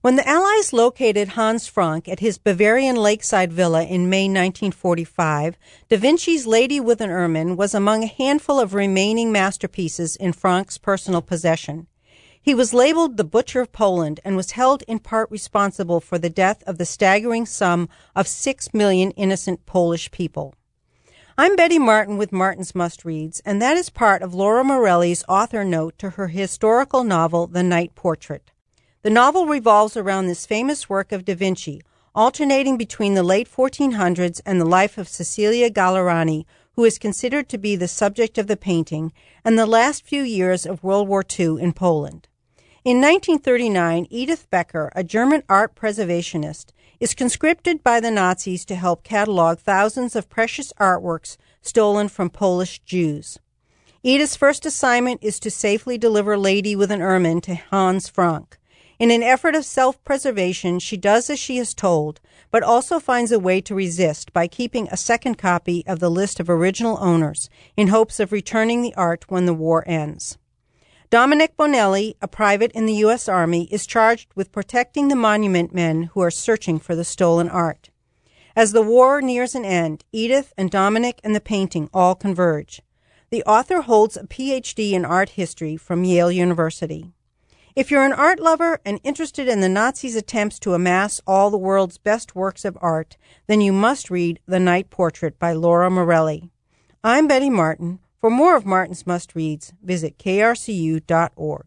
When the Allies located Hans Frank at his Bavarian lakeside villa in May 1945, Da Vinci's Lady with an Ermine was among a handful of remaining masterpieces in Frank's personal possession. He was labeled the Butcher of Poland and was held in part responsible for the death of the staggering sum of 6 million innocent Polish people. I'm Betty Martin with Martin's Must Reads, and that is part of Laura Morelli's author note to her historical novel, The Night Portrait. The novel revolves around this famous work of Da Vinci, alternating between the late 1400s and the life of Cecilia Gallerani, who is considered to be the subject of the painting, and the last few years of World War II in Poland. In 1939, Edith Becker, a German art preservationist, is conscripted by the Nazis to help catalog thousands of precious artworks stolen from Polish Jews. Edith's first assignment is to safely deliver Lady with an Ermine to Hans Frank. In an effort of self-preservation, she does as she is told, but also finds a way to resist by keeping a second copy of the list of original owners in hopes of returning the art when the war ends. Dominic Bonelli, a private in the U.S. Army, is charged with protecting the monument men who are searching for the stolen art. As the war nears an end, Edith and Dominic and the painting all converge. The author holds a Ph.D. in art history from Yale University. If you're an art lover and interested in the Nazis' attempts to amass all the world's best works of art, then you must read The Night Portrait by Laura Morelli. I'm Betty Martin. For more of Martin's Must Reads, visit krcu.org.